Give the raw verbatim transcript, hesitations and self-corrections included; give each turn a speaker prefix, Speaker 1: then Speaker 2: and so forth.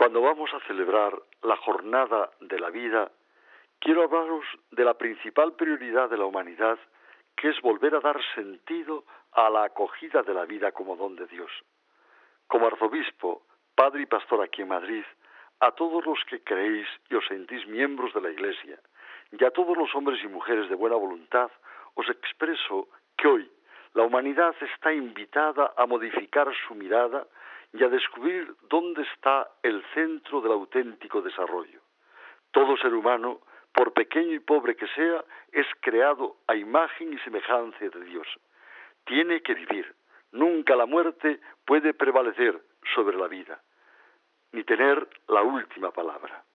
Speaker 1: Cuando vamos a celebrar la jornada de la vida, quiero hablaros de la principal prioridad de la humanidad, que es volver a dar sentido a la acogida de la vida como don de Dios. Como arzobispo, padre y pastor aquí en Madrid, a todos los que creéis y os sentís miembros de la Iglesia, y a todos los hombres y mujeres de buena voluntad, os expreso que hoy la humanidad está invitada a modificar su mirada y a descubrir dónde está el centro del auténtico desarrollo. Todo ser humano, por pequeño y pobre que sea, es creado a imagen y semejanza de Dios. Tiene que vivir. Nunca la muerte puede prevalecer sobre la vida, ni tener la última palabra.